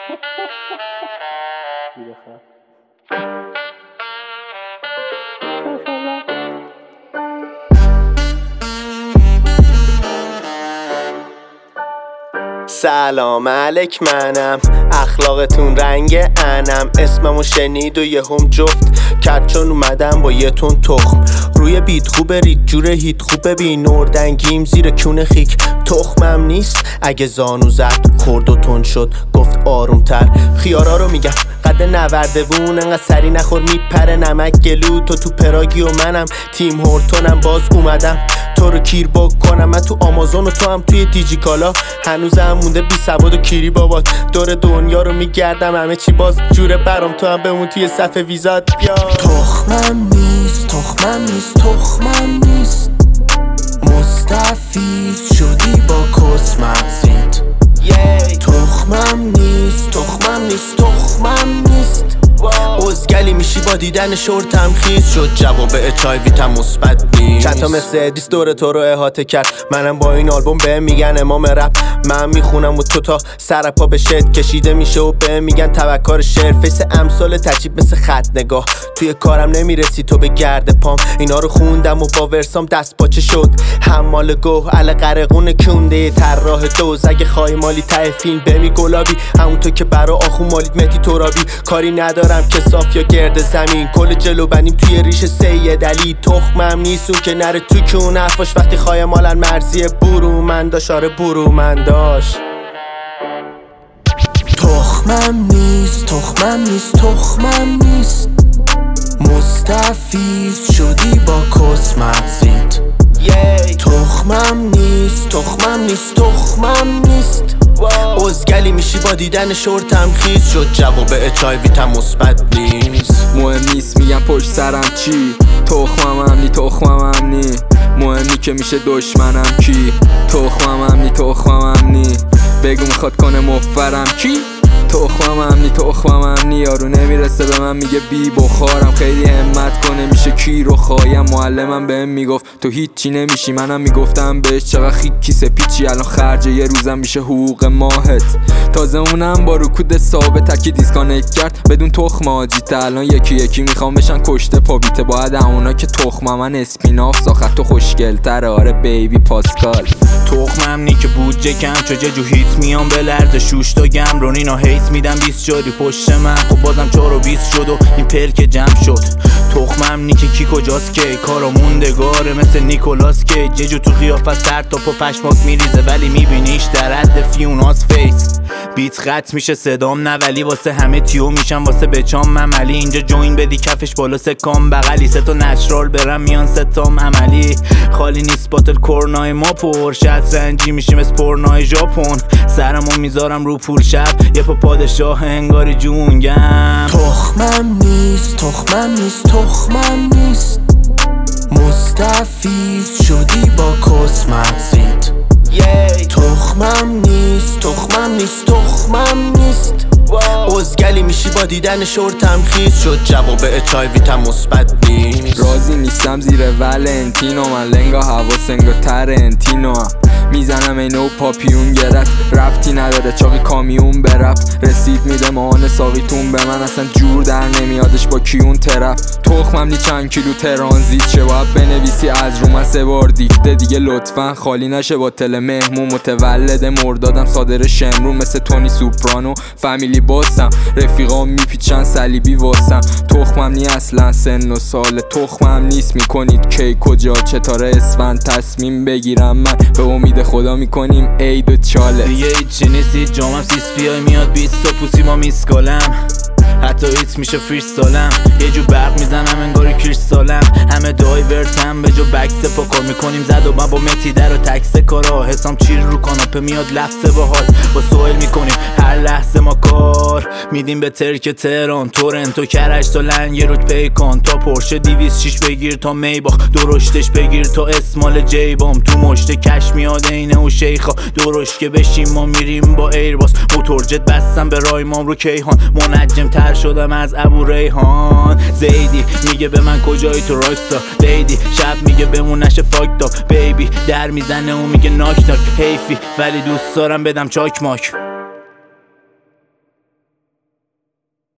سلام علیک، منم اخلاقتون رنگ انم. اسممو شنید و یه هم جفت کرد چون اومدم با یه تون تخم. روی بیت خوبه رید جور هیت خوبه بی نوردنگیم زیر کون خیک. تخمم نیست اگه زانو زد خورد و تون شد گفت آروم تر. خیارا رو میگم قد نورده بون انقدر سری نخور میپره نمک گلو. تو پراگی و منم تیم هورتونم باز اومدم تو رو کیر بکنم. من تو آمازون و تو هم توی دیجیکالا. هنوزم مونده بی سواد و کیری بابات. دور دنیا رو میگردم همه چی باز جوره برام. تو هم بمون توی صف ویزات بیا. تخمم نیست تخمم نیست تخمم نیست. مستفیض شدی با کس مغزیت. تخمم نیست تخمم نیست تخمم نیست. ازگلی میشی با دیدن شورتم خیز شد. جواب HIV مثبت نیست. چند تا مثل ادیس دور تو رو احاطه کرد. منم با این آلبوم به میگن امام رپ. من میخونم و تو تا سر پا به شد کشیده میشه و به میگن تبکار شعر. فیس امثال تجیب مثل خط نگاه. توی کارم نمیرسی تو به گرد پام. اینا رو خوندم و با ورسام دست پاچه شد. حمال گوه ال قرقون کنده طراح دوز. اگه خواهی مالی ته فیلم بمی گلابی همون تو که برا آخو مالید متی ترابی. کاری ندارم که صاف یا گرد زمین. کل جلو بنیم توی ریش سید علی. تخمم نیست اون که نره تو که اون حرفاش وقتی خواهی مالن مرزی برومنداش. آره برومنداش. تخمم نیست تخمم نیست تخمم نیست. مستفیض شدی با کس مغزیت. تخمم نیست تخمم نیست تخمم نیست. ازگلی میشی با دیدن شورتم خیز شد. جواب HIV مثبت نیست. مهم نیست میگم پشت سرم چی. تخمم نی تخمم نی. مهم که میشه دشمنم کی. تخمم نی تخمم نی. بگو میخواد کنه مفرم کی. تخمم نی تخمم نی. یارو نمیرسه به من میگه بی بخارم. خیلی همت کنه میشه کی رو خواهیم. معلمم بهم میگفت تو هیچی نمیشی. منم میگفتم بهش چقدر خیکی سپیچی. الان خرج یه روزم میشه حقوق ماهت. تازه اونم با رکود ثابت تکی دیسکانکت کرد بدون تخم آجیت. الان یکی یکی میخوام بشن کشته پابیته. باید اونا که تخمم من اسپیناف ساخت تو خوشگل‌تره. آره بیبی پاسکال. تخمم نی که بودجه کم چجا جو هیت میام به لرز شوش تا گم رو نینا هیت میدم 20 شدی پشت من. خب بازم 4 و 20 شد و این پرک جمع شد. تخمم نی که کی کجاست که کارا موندگاره مثل نیکولاس که ججو تو قیافه سر تا پا پشماک میریزه ولی میبینیش در حد فیوناس فیس. بیت خط میشه صدام نه ولی واسه همه تیو میشم واسه بچام مملی. اینجا جوین بدی کفش بالا سکام بغلی. سه تا نچرال برم میان ستام عملی. خالی نیست باتل کورنای ما پر. شطرنجی میشیم از پورنای ژاپن. سرمو میذارم رو پول شب یه پا پادشاه انگاری جونگم. تخمم نیست تخمم نیست تخمم نیست. مستفیض شدی با کس مغزیت. تخمم نیست تخمم نیست تخمم نیست. ازگلی میشی با دیدن شورتم خیز شد. جواب HIV مثبت نیست. راضی نیستم زیر ولنتینو. من لنگا حواسنگا ترنتینو هم میزنم اینو پاپیون گرفت. ربطی نداره چاقی کامیون برفت. رسید میده ماهان ساقیتون به من. اصلا جور در نمیادش با کیون طرف. تخمم نی چند کیلو ترانزیت چه باید بنویسی از رو من 3 بار دیکته دیگه لطفا خالی نشه با تل مهمون. متولد مردادم صادر شمرون مثل تونی سوپرانو. فامیلی باسم رفیقام میپیچن صلیبی واسم. تخمم نی اصلا سن و سال. تخمم نیست میکنید کی کجا چطاره اسفند تصمیم بگیرم. من به امید خدا میکنیم عید و چاله. دیگه هیچی نیستی جامم سیس بیای میاد 20 تا پوسی ما میسکالم. حتی ایت میشه فریش سالم. یه جو برق میزنم انگاری کریستالم. همه دایورتم به جو بکس پا کار میکنیم زد و من با متی در و تکس کارا. حسام چیر رو کاناپه میاد لفظه باحال. با سوال میکنیم هر لحظه ما کار میدیم به ترک تهران. تورنتو کرج تا لنگ رود پیکان. تا پورشه 206 بگیر تا میباخ. درشتش بگیر تا اسمال جیبام. تو مشت کش میاد اینه و شیخا. درشت که بشیم ما میریم با ایرباس. موتور جت بستم به رایمام رو کیهان. منجم تر شدم از ابو ریحان. زیدی میگه به من کجایی تو راکستار. لیدی شب میگه بمون نشه فاکت آپ. بیبی در میزنه و میگه ناک ناک. حیفی ولی دوست دارم بدم چاک ماک.